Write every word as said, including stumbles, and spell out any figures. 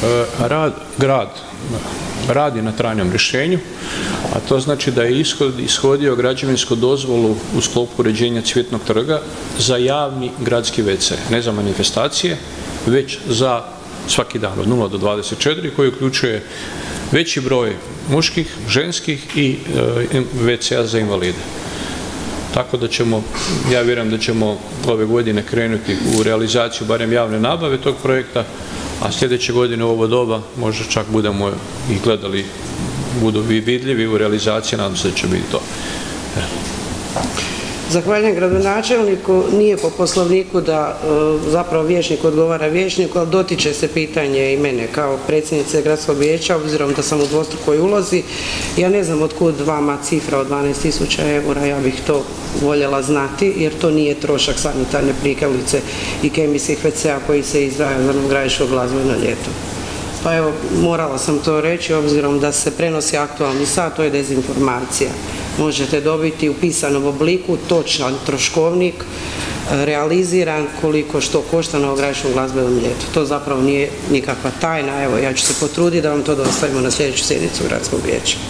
rad, grad radi na trajnom rješenju, a to znači da je ishodio građevinsku dozvolu u sklopu uređenja Cvjetnog trga za javni gradski ve ce, ne za manifestacije, već za svaki dan od nula do dvadeset četiri, koji uključuje veći broj muških, ženskih i ve ce-a za invalide. Tako da ćemo, ja vjerujem da ćemo ove godine krenuti u realizaciju barem javne nabave tog projekta, a sljedeće godine u ovo doba možda čak budemo i gledali, budu vidljivi u realizaciji, nadam se da će biti to. Zahvaljujem gradonačelniku. Nije po poslovniku da zapravo vijećnik odgovara vijećniku, ali dotiče se pitanje i mene kao predsjednice gradskog vijeća, obzirom da sam u dvostrukoj ulozi. Ja ne znam otkud vama cifra od dvanaest tisuća eura, ja bih to voljela znati, jer to nije trošak sanitarne prikolice i kemijskih ve ce-a koji se izdvaja za novogradiško glazbeno ljeto. Pa evo, morala sam to reći, obzirom da se prenosi aktualni sat, to je dezinformacija. Možete dobiti u pisanom obliku točan troškovnik, realiziran, koliko što košta na novogradiškom glazbenom ljetu. To zapravo nije nikakva tajna. Evo, ja ću se potruditi da vam to dostavimo na sljedeću sjednicu gradskog vijeća.